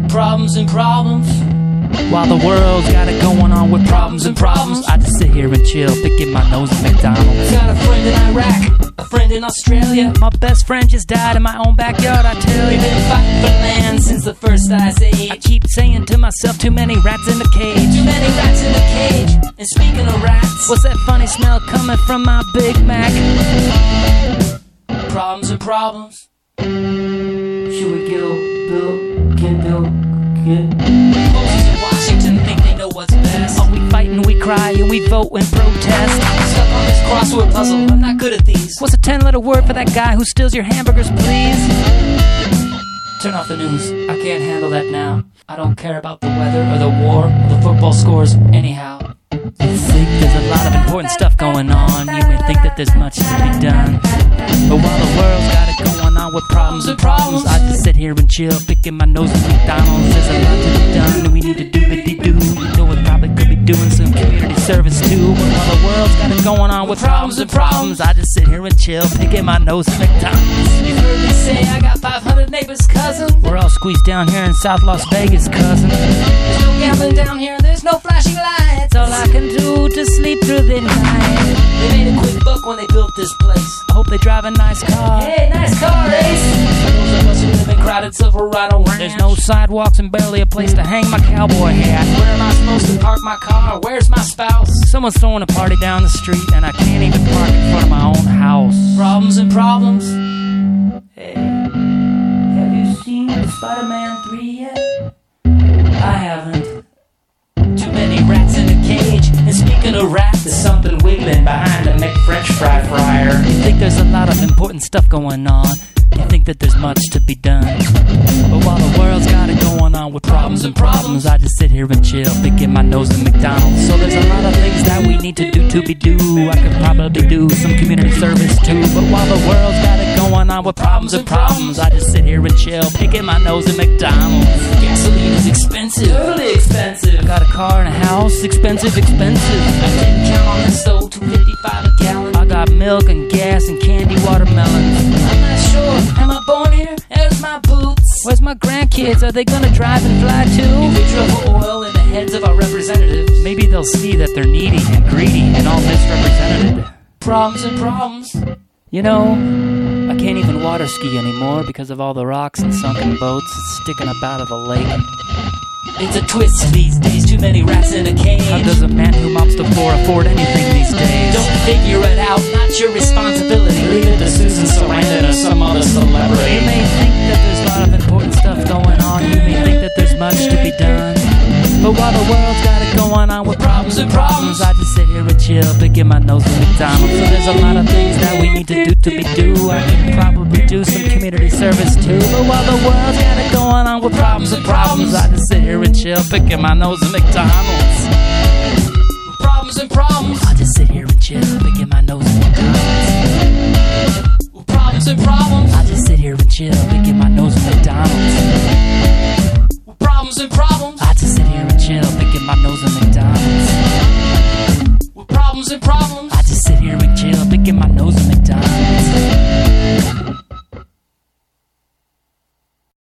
Problems and problems. While the world's got it going on with problems and problems, I just sit here and chill, picking my nose at McDonald's. Got a friend in Iraq, a friend in Australia. My best friend just died in my own backyard, I tell you. We've been fighting for land since the first ice age. I keep saying to myself, too many rats in the cage. Too many rats in the cage. And speaking of rats, what's that funny smell coming from my Big Mac? Problems and problems. Should we get Posters in Washington think they know what's best. Oh, we fight and we cry and we vote and protest. Stuck on this crossword puzzle, I'm not good at these. What's a 10-letter word for that guy who steals your hamburgers, please? Turn off the news, I can't handle that now. I don't care about the weather or the war or the football scores anyhow. You think there's a lot of important stuff going on. You may think that there's much to be done, but while the world's got it going on with problems and problems, I just sit here and chill, picking my nose at McDonald's. There's a lot to be done, we need to do what they do. You know we probably could be doing some community service too, but while the world's got it going on with problems and problems, I just sit here and chill, picking my nose at McDonald's. You heard me say I got 500 neighbors, cousin. We're all squeezed down here in South Las Vegas, cousin. There's no gambling down here, there's no flashing lights. All I can do to sleep through the night. They made a quick buck when they built this place. I hope they drive a nice car. Hey, nice car, Ace. For those of us who live in crowded Silverado Ranch, there's no sidewalks and barely a place to hang my cowboy hat. Where am I supposed to park my car? Where's my spouse? Someone's throwing a party down the street and I can't even park in front of my own house. Problems and problems. Hey, have you seen Spider-Man 3 yet? I haven't. Too many rats in a cage. And speaking of rats, there's something wiggling behind the McFrench fry fryer. You think there's a lot of important stuff going on. You think that there's much to be done, but while the world's got it going on with problems and problems, I just sit here and chill, picking my nose at McDonald's. So there's a lot of things that we need to do to be due. I could probably do some community service too, but while the world's got it going on with problems and problems, I just sit here and chill, picking my nose at McDonald's. Gasoline is expensive, totally expensive. Got a car and a house, expensive. I didn't count on this though, $2.55 a gallon. I got milk and gas and candy watermelons. I'm not sure. Am I born here? There's my boots. Where's my grandkids? Are they gonna drive and fly too? If we drove oil in the heads of our representatives, maybe they'll see that they're needy and greedy and all misrepresented. Problems and problems. You know, I can't even water ski anymore because of all the rocks and sunken boats sticking up out of the lake. It's a twist these days, too many rats in a cage. How does a man who mops the floor afford anything these days? Don't figure it out, not your responsibility. Leave it to Susan Sarandon or some other celebrity. You may think that there's a lot of important stuff going on. You may think that there's much to be done, but while the world's got it going on with problems and problems, I just sit here and chill, picking my nose at McDonald's. So there's a lot of things that we need to do to be due. I could probably do some community service too, but while the world's got it going on with problems and problems, I just sit here and chill, picking my nose at McDonald's. Problems and problems. I just sit here and chill, picking my nose at McDonald's. Problems and problems. I just sit here and chill, picking my nose at McDonald's. Problems and problems. I just sit here and chill, picking my nose at McDonald's. Problems and problems. I just sit here and chill, picking my nose